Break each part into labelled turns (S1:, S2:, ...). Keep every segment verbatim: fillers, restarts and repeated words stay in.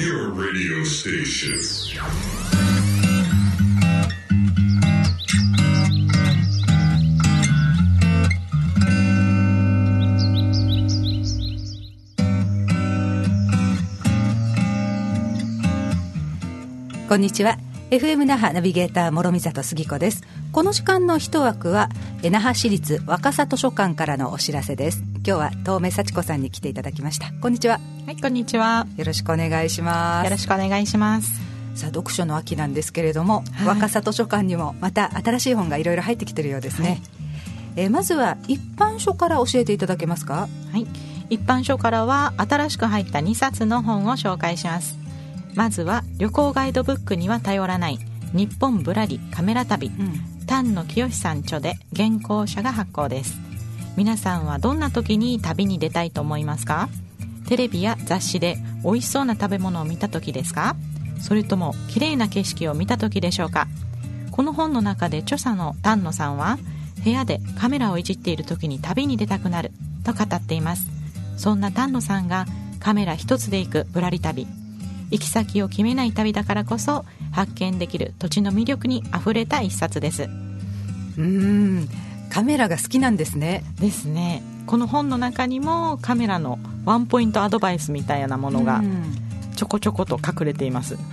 S1: your radio station.
S2: こんにちは。 エフエム 那覇ナビゲーター諸見里杉子です。この時間の一枠は那覇市立若狭図書館からのお知らせです。今日は遠目幸子さんに来ていただきました。こんにちは。
S3: はい、こんにちは。
S2: よろしくお願いします。
S3: よろしくお願いします。
S2: さあ、読書の秋なんですけれども、はい、若狭図書館にもまた新しい本がいろいろ入ってきてるようですね、はい。えー、まずは一般書から教えていただけますか？
S3: はい、一般書からは新しく入ったにさつの本を紹介します。まずは旅行ガイドブックには頼らない日本ぶらりカメラ旅、うん、丹野清さん著で現行社が発行です。皆さんはどんな時に旅に出たいと思いますか？テレビや雑誌で美味しそうな食べ物を見た時ですか？それとも綺麗な景色を見た時でしょうか？この本の中で著者の丹野さんは部屋でカメラをいじっている時に旅に出たくなると語っています。そんな丹野さんがカメラ一つで行くぶらり旅、行き先を決めない旅だからこそ発見できる土地の魅力にあふれた一冊です。
S2: うーん、カメラが好きなんですね。
S3: ですね。この本の中にもカメラのワンポイントアドバイスみたいなものがちょこちょこと隠れています、はい。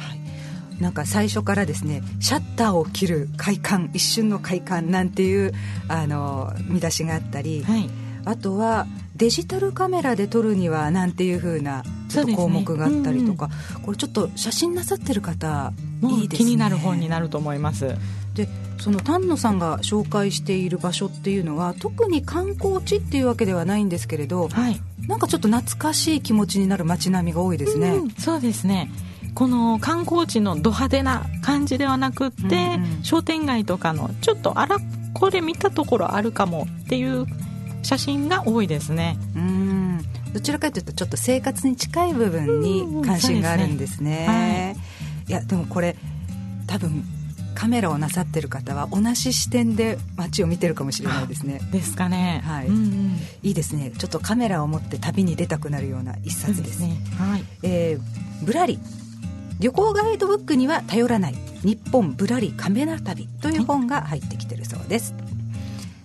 S2: なんか最初からですね、シャッターを切る快感、一瞬の快感なんていうあの見出しがあったり、はい、あとはデジタルカメラで撮るにはなんていう風なちょっと項目があったりとか、ね、うんうん、これちょっと写真なさってる方いいですね。
S3: 気になる本になると思います。
S2: で、その丹野さんが紹介している場所っていうのは特に観光地っていうわけではないんですけれど、はい、なんかちょっと懐かしい気持ちになる街並みが多いですね、
S3: うん、そうですね。この観光地のド派手な感じではなくって、うんうん、商店街とかのちょっとあらこれ見たところあるかもっていう写真が多いですね。
S2: うーん、どちらかというとちょっと生活に近い部分に関心があるんですね、はい、いやでもこれ多分カメラをなさってる方は同じ視点で街を見てるかもしれないですね。
S3: ですかね、
S2: はい、うんうん、いいですね。ちょっとカメラを持って旅に出たくなるような一冊ですね、はい。えー、ぶらり旅行ガイドブックには頼らない日本ぶらりカメラ旅という本が入ってきてるそうです、はい。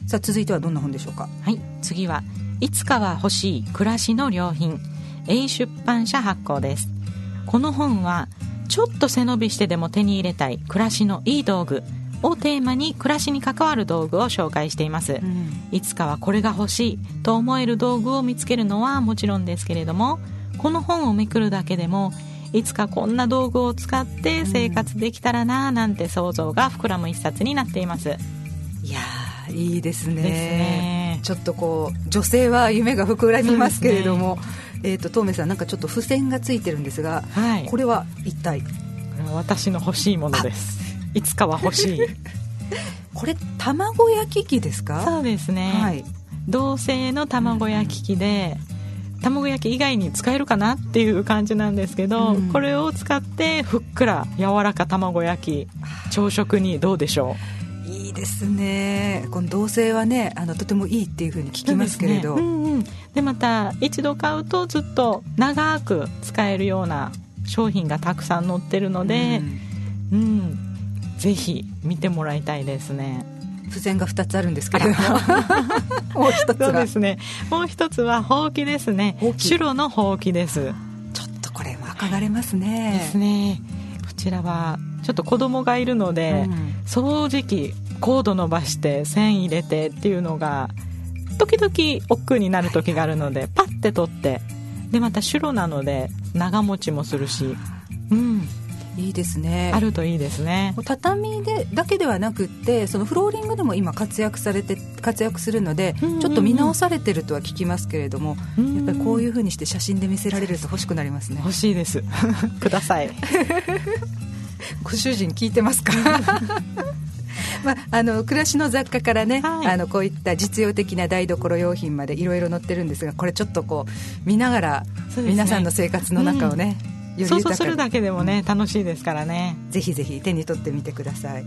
S2: さあ、続いてはどんな本でしょうか？
S3: はい、次はいつかは欲しい暮らしの良品、A出版社発行です。この本はちょっと背伸びしてでも手に入れたい暮らしのいい道具をテーマに暮らしに関わる道具を紹介しています、うん、いつかはこれが欲しいと思える道具を見つけるのはもちろんですけれども、この本をめくるだけでもいつかこんな道具を使って生活できたらななんて想像が膨らむ一冊になっています。
S2: いやいいです ね,
S3: ですね。
S2: ちょっとこう女性は夢が膨らみますけれども、えーと、東明さん、なんかちょっと付箋がついてるんですが、はい、これは一体？こ
S3: れは私の欲しいものです。いつかは欲しい
S2: これ卵焼き器ですか？
S3: そうですね、はい、銅製の卵焼き器で、うん、卵焼き以外に使えるかなっていう感じなんですけど、うん、これを使ってふっくら柔らか卵焼き朝食にどうでしょう？
S2: いいですね。この銅製はね、あのとてもいいっていう風に聞きますけれど、
S3: で、ね、うんうん、でまた一度買うとずっと長く使えるような商品がたくさん載ってるので、うんうん、ぜひ見てもらいたいですね。
S2: 付箋がふたつあるんですけれどももう一つは、
S3: そうですね、もう一つはほうきですね。白のほうきです。
S2: ちょっとこれは憧れますね。
S3: ですね。こちらはちょっと子供がいるので、うん、掃除機コード伸ばして線入れてっていうのが時々億劫になる時があるので、パッて取って、でまた白なので長持ちもするし、うん、
S2: いいですね。
S3: あるといいですね。
S2: 畳でだけではなくって、そのフローリングでも今活躍されて活躍するので、うんうんうん、ちょっと見直されてるとは聞きますけれども、うん、やっぱりこういう風にして写真で見せられると欲しくなりますね。
S3: 欲しいですください
S2: ご主人聞いてますかまあ、あの暮らしの雑貨からね、はい、あのこういった実用的な台所用品までいろいろ載ってるんですが、これちょっとこう見ながら、ね、皆さんの生活の中をね、
S3: うん、想像するだけでもね、うん、楽しいですからね。
S2: ぜひぜひ手に取ってみてください。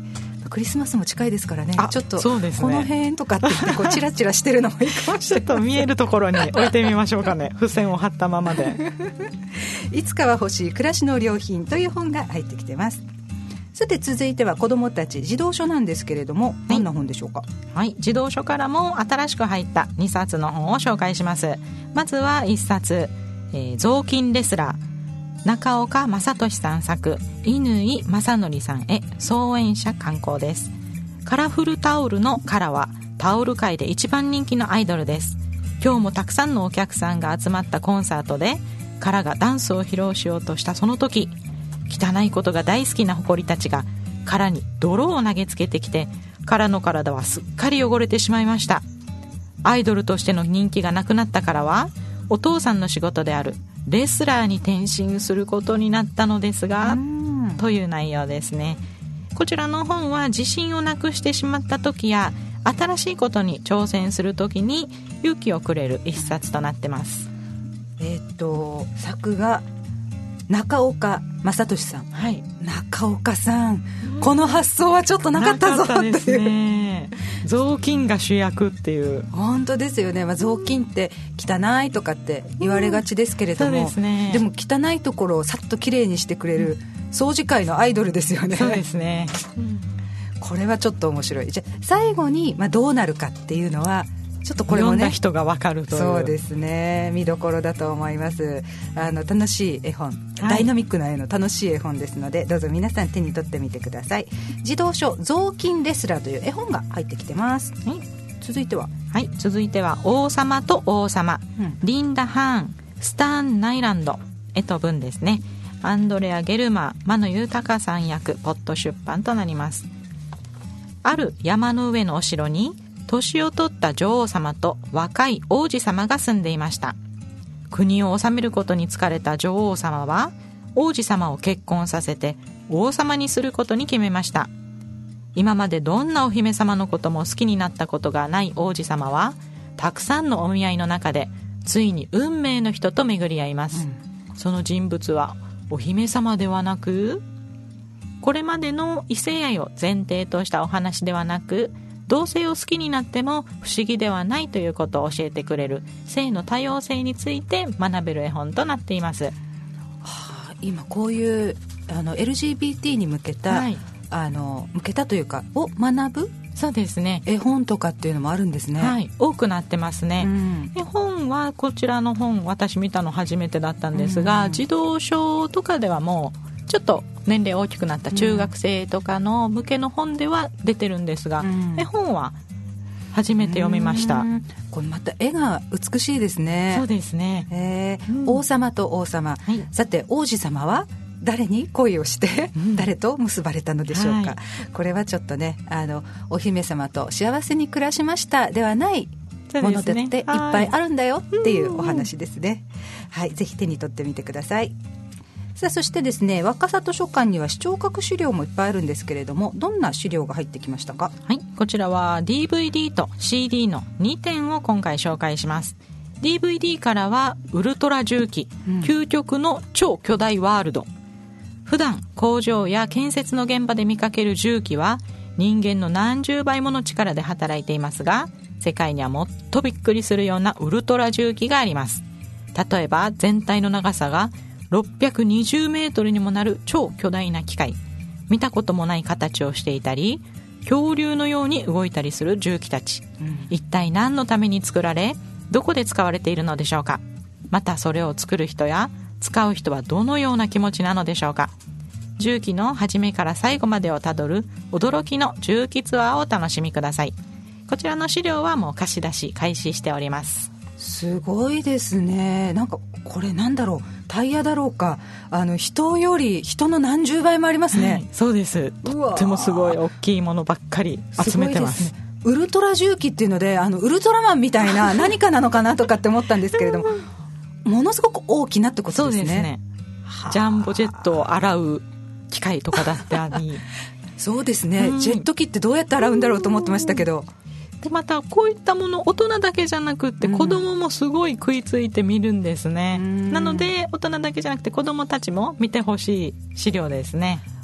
S2: クリスマスも近いですからね、ちょっと
S3: そうですね、
S2: この辺とかって言ってこうチラチラしてるのもいいかもしれない
S3: ちょっと見えるところに置いてみましょうかね付箋を貼ったままで
S2: いつかは欲しい暮らしの良品という本が入ってきてます。さて続いては子どもたち児童書なんですけれども、どんな本でしょうか。
S3: はい、児童書からも新しく入ったにさつの本を紹介します。まずはいっさつ、えー、雑巾レスラー、中岡正俊さん作、乾正則さんへ、創演者刊行です。カラフルタオルのカラはタオル界で一番人気のアイドルです。今日もたくさんのお客さんが集まったコンサートでカラがダンスを披露しようとしたその時、汚いことが大好きな誇りたちがカラに泥を投げつけてきて、カラの体はすっかり汚れてしまいました。アイドルとしての人気がなくなったからは、お父さんの仕事であるレスラーに転身することになったのですが、という内容ですね。こちらの本は自信をなくしてしまった時や新しいことに挑戦する時に勇気をくれる一冊となってます。
S2: えー、っと作が中岡正俊さん、
S3: はい、
S2: 中岡さん、この発想はちょっとなかったぞっていう、
S3: ですね、雑巾が主役っていう。
S2: 本当ですよね、まあ、雑巾って汚いとかって言われがちですけれども、うん、そうですね、でも汚いところをさっときれいにしてくれる掃除界のアイドルですよね。
S3: そうですね、うん、
S2: これはちょっと面白い。じゃあ最後に、まあ、どうなるかっていうのはちょっとこれもね、
S3: 読んだ人が分かるという。
S2: そうですね、見どころだと思います。あの楽しい絵本、はい、ダイナミックな絵の楽しい絵本ですので、どうぞ皆さん手に取ってみてください。児童書雑巾レスラーという絵本が入ってきてます、はい、続いては
S3: はい、続いては王様と王様、うん、リンダ・ハーン、スターン・ナイランド、絵と文ですね。アンドレア・ゲルマー、間野豊さん役、ポット出版となります。ある山の上のお城に年を取った女王様と若い王子様が住んでいました。国を治めることに疲れた女王様は王子様を結婚させて王様にすることに決めました。今までどんなお姫様のことも好きになったことがない王子様は、たくさんのお見合いの中でついに運命の人と巡り合います、うん、その人物はお姫様ではなく、これまでの異性愛を前提としたお話ではなく、同性を好きになっても不思議ではないということを教えてくれる性の多様性について学べる絵本となっています、は
S2: あ、今こういうあの エルジービーティー に向けた、はい、あの向けたというかを学ぶ、
S3: そうですね、
S2: 絵本とかっていうのもあるんですね、
S3: はい、多くなってますね、うん、絵本はこちらの本私見たの初めてだったんですが、うん、児童書とかではもうちょっと年齢大きくなった中学生とかの向けの本では出てるんですが、うん、絵本は初めて読みました。
S2: これまた絵が美しいですね。
S3: そうですね、
S2: えーうん、王様と王様、はい、さて王子様は誰に恋をして、うん、誰と結ばれたのでしょうか、はい、これはちょっとね、あのお姫様と幸せに暮らしましたではないものだっていっぱいあるんだよっていうお話ですね。はい、ぜひ手に取ってみてください。さあそしてですね、若狭図書館には視聴覚資料もいっぱいあるんですけれども、どんな資料が入ってきましたか。
S3: はい、こちらは ディーブイディー と シーディー のにてんを今回紹介します。 ディーブイディー からはウルトラ重機、うん、究極の超巨大ワールド。普段工場や建設の現場で見かける重機は人間の何十倍もの力で働いていますが、世界にはもっとびっくりするようなウルトラ重機があります。例えば全体の長さがろっぴゃくにじゅうメートルにもなる超巨大な機械、見たこともない形をしていたり恐竜のように動いたりする重機たち、うん、一体何のために作られどこで使われているのでしょうか。またそれを作る人や使う人はどのような気持ちなのでしょうか。重機の初めから最後までをたどる驚きの重機ツアーをお楽しみください。こちらの資料はもう貸し出し開始しております。
S2: すごいですね。なんかこれなんだろう、タイヤだろうか、あの人より人の何十倍もありますね、はい、
S3: そうです。とってもすごい大きいものばっかり集めてます。
S2: すごいですね。ウルトラ重機っていうので、あのウルトラマンみたいな何かなのかなとかって思ったんですけれどもものすごく大きなってことですね。
S3: そうですね。ジャンボジェットを洗う機械とかだってあり
S2: そうですね、うん、ジェット機ってどうやって洗うんだろうと思ってましたけど、
S3: でまたこういったもの大人だけじゃなくって子供もすごい食いついて見るんですね、うん、なので大人だけじゃなくて子供たちも見てほしい資料ですね。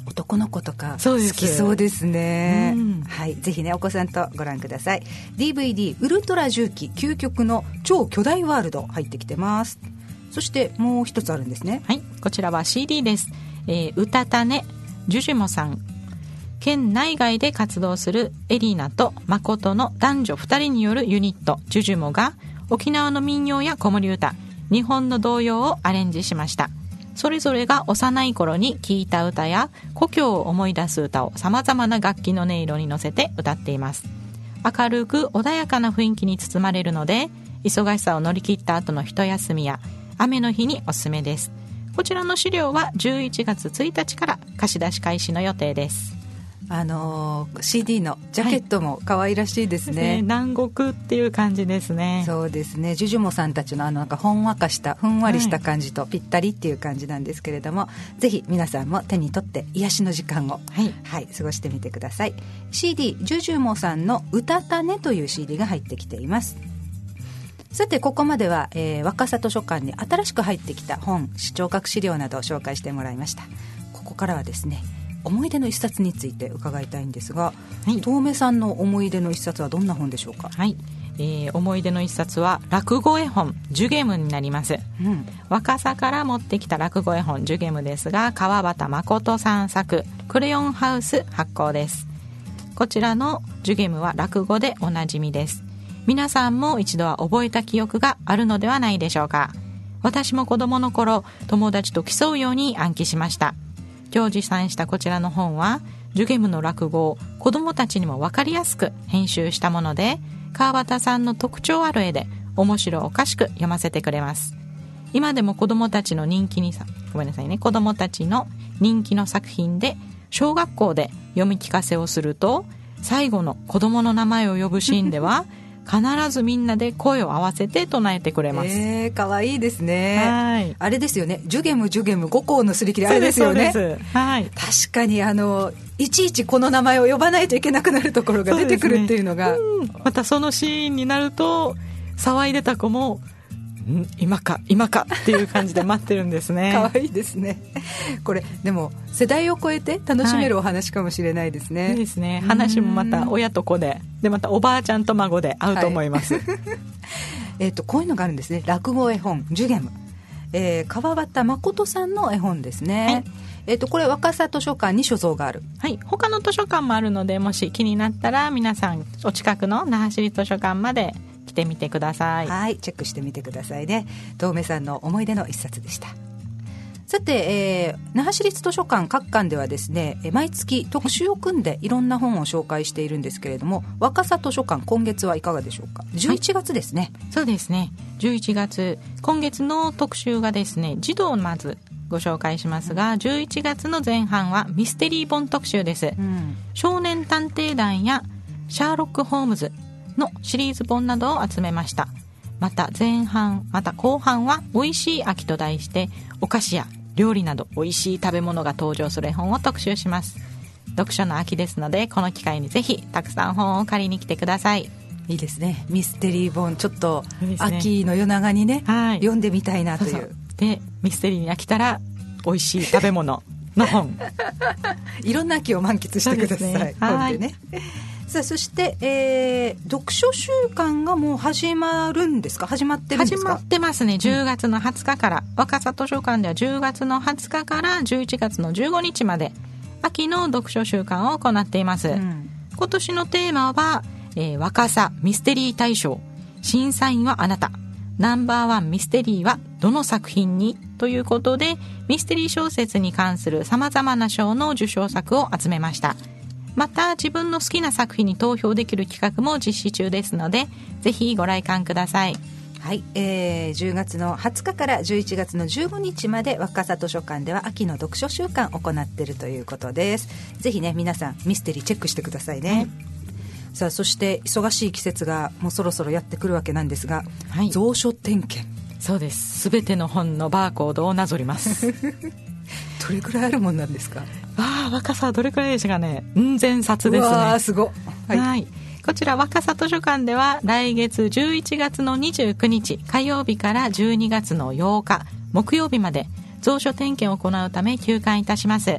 S2: 男の子とか好きそうですね。うん、はい、ぜひねお子さんとご覧ください。 ディーブイディー ウルトラ重機究極の超巨大ワールド入ってきてます。そしてもう一つあるんですね。
S3: はい、こちらは シーディー です。えー、うたたねジュジュモさん、県内外で活動するエリナと誠の男女ふたりによるユニットジュジュモが沖縄の民謡や子守歌、日本の童謡をアレンジしました。それぞれが幼い頃に聴いた歌や故郷を思い出す歌をさまざまな楽器の音色に乗せて歌っています。明るく穏やかな雰囲気に包まれるので、忙しさを乗り切った後の一休みや雨の日におすすめです。こちらの資料はじゅういちがつついたちから貸し出し開始の予定です。
S2: あのー、シーディー のジャケットも可愛らしいですね。はい、
S3: 南国っていう感じですね。
S2: そうですね。ジュジュモさんたちのあのなんかほんわかしたふんわりした感じとぴったりっていう感じなんですけれども、はい、ぜひ皆さんも手に取って癒しの時間を、はいはい、過ごしてみてください。 シーディー ジュジュモさんのうたたねという シーディー が入ってきています。さてここまでは、えー、若狭図書館に新しく入ってきた本、視聴覚資料などを紹介してもらいました。ここからはですね、思い出の一冊について伺いたいんですが、はい、遠目さんの思い出の一冊はどんな本でしょうか。
S3: はい、えー、思い出の一冊は落語絵本ジュゲムになります。うん、若狭から持ってきた落語絵本ジュゲムですが、川端誠さん作、クレヨンハウス発行です。こちらのジュゲムは落語でおなじみです。皆さんも一度は覚えた記憶があるのではないでしょうか。私も子供の頃、友達と競うように暗記しました。今日持参したこちらの本はジュゲムの落語を子どもたちにも分かりやすく編集したもので、川端さんの特徴ある絵で面白おかしく読ませてくれます。今でも子どもたちの人気にさごめんなさいね子どもたちの人気の作品で、小学校で読み聞かせをすると最後の子どもの名前を呼ぶシーンでは必ずみんなで声を合わせて唱えてくれます。
S2: えー、かわいいですね。
S3: はい、
S2: あれですよね、ジュゲムジュゲム五校のすり切り、あれですよね。
S3: そうです、はい、
S2: 確かにあのいちいちこの名前を呼ばないといけなくなるところが出てくるっていうのが、
S3: ね、うん、またそのシーンになると騒いでた子もん今か今かっていう感じで待ってるんですね。
S2: かわいいですね。これでも世代を超えて楽しめるお話かもしれないですね。
S3: はい、いいですね。話もまた親と子で、でまたおばあちゃんと孫で合うと思います。はい、
S2: えっとこういうのがあるんですね。落語絵本ジュゲム、えー、川端誠さんの絵本ですね。はい、えっとこれ若狭図書館に所蔵がある。
S3: はい、他の図書館もあるので、もし気になったら皆さんお近くの那覇市立図書館まで来てみてください。
S2: はい、チェックしてみてくださいね。遠目さんの思い出の一冊でした。さて、えー、那覇市立図書館各館ではですね、毎月特集を組んでいろんな本を紹介しているんですけれども、若狭図書館今月はいかがでしょうか。じゅういちがつですね。
S3: はい、そうですね、じゅういちがつ、今月の特集がですね、児童をまずご紹介しますが、じゅういちがつの前半はミステリー本特集です。うん、少年探偵団やシャーロック・ホームズのシリーズ本などを集めました。また前半また後半はおいしい秋と題して、お菓子や料理などおいしい食べ物が登場する絵本を特集します。読書の秋ですので、この機会にぜひたくさん本を借りに来てください。
S2: いいですね、ミステリー本、ちょっと秋の夜長にね、はい、読んでみたいなという。そうそう
S3: でミステリーに飽きたらおいしい食べ物の本
S2: いろんな秋を満喫してください。ね、本でね。さあそして、えー、読書週間がもう始まるんですか。始まってるんですか。
S3: 始まってますね。じゅうがつのはつかから、うん、若狭図書館ではじゅうがつのはつかからじゅういちがつのじゅうごにちまで秋の読書週間を行っています。うん、今年のテーマは、えー、若狭ミステリー大賞、審査員はあなた、ナンバーワンミステリーはどの作品にということで、ミステリー小説に関するさまざまな賞の受賞作を集めました。また自分の好きな作品に投票できる企画も実施中ですので、ぜひご来館ください。
S2: はい、えー、じゅうがつのはつかからじゅういちがつのじゅうごにちまで若狭図書館では秋の読書週間を行っているということです。ぜひね皆さんミステリーチェックしてくださいね。はい、さあそして忙しい季節がもうそろそろやってくるわけなんですが、はい、蔵書点検。
S3: そうです、すべての本のバーコードをなぞります
S2: どれくらいあるもんなんですか。
S3: ああ、若狭どれくらいでしたかね。うん千冊ですね。
S2: うわーすご、はい、
S3: はい、こちら若狭図書館では来月じゅういちがつのにじゅうくにち火曜日からじゅうにがつのようか木曜日まで蔵書点検を行うため休館いたします。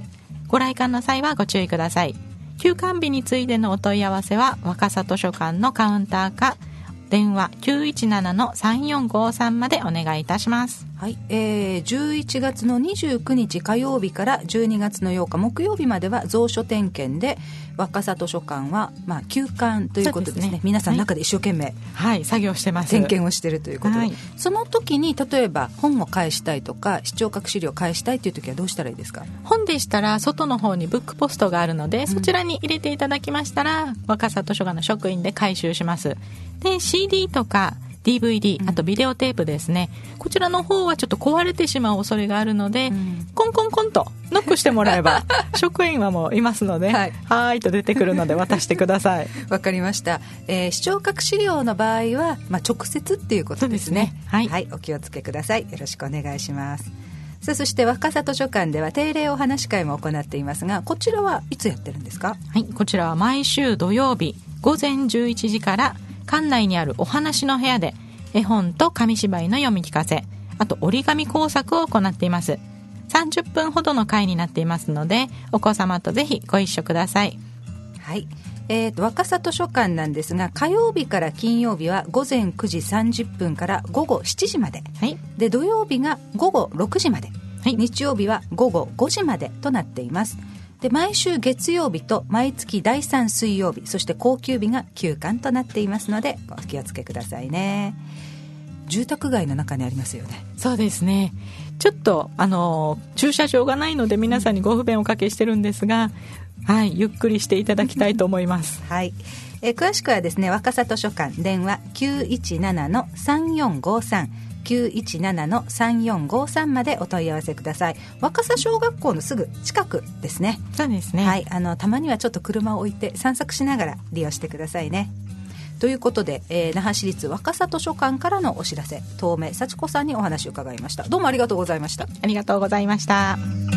S3: ご来館の際はご注意ください。休館日についてのお問い合わせは若狭図書館のカウンターか電話 きゅういちななのさんよんごさん までお願いいたします。
S2: はい、えー、じゅういちがつのにじゅうくにち火曜日からじゅうにがつのようか木曜日までは蔵書点検で、若狭図書館は、まあ、休館ということですね。そうですね、皆さん中で一生懸命、
S3: はいはい、作業してます。
S2: 点検をしているということで、
S3: はい、
S2: その時に例えば本を返したいとか視聴覚資料を返したいという時はどうしたらいいですか？
S3: 本でしたら外の方にブックポストがあるので、そちらに入れていただきましたら、うん、若狭図書館の職員で回収します。で シーディー とか ディーブイディー、あとビデオテープですね、うん、こちらの方はちょっと壊れてしまう恐れがあるので、うん、コンコンコンとノックしてもらえば職員はもういますので、はい、はーいと出てくるので渡してください。
S2: わかりました、えー、視聴覚資料の場合は、まあ、直接っていうことですね。
S3: そうですね、はい
S2: はい、お気をつけください。よろしくお願いします。さあ、そして若狭図書館では定例お話会も行っていますが、こちらはいつやってるんですか？
S3: はい、こちらは毎週土曜日午前じゅういちじから館内にあるお話の部屋で絵本と紙芝居の読み聞かせ、あと折り紙工作を行っています。さんじゅっぷんほどの回になっていますので、お子様とぜひご一緒ください。
S2: はい、えーと、若狭図書館なんですが、火曜日から金曜日は午前くじさんじゅっぷんから午後しちじまで、はい、で土曜日が午後ろくじまで、はい、日曜日は午後ごじまでとなっています。で毎週月曜日と毎月だいさん水曜日、そして公休日が休館となっていますのでお気をつけくださいね。住宅街の中にありますよね。
S3: そうですね、ちょっとあの駐車場がないので皆さんにご不便をおかけしてるんですが、はい、ゆっくりしていただきたいと思います。
S2: はい、えー、詳しくはですね、若狭図書館電話 きゅういちななのさんよんごさん きゅういちななのさんよんごさん までお問い合わせください。若狭小学校のすぐ近くですね。
S3: そうですね、
S2: はい、あのたまにはちょっと車を置いて散策しながら利用してくださいね。ということで、えー、那覇市立若狭図書館からのお知らせ、遠目幸子さんにお話を伺いました。どうもありがとうございました。
S3: ありがとうございました。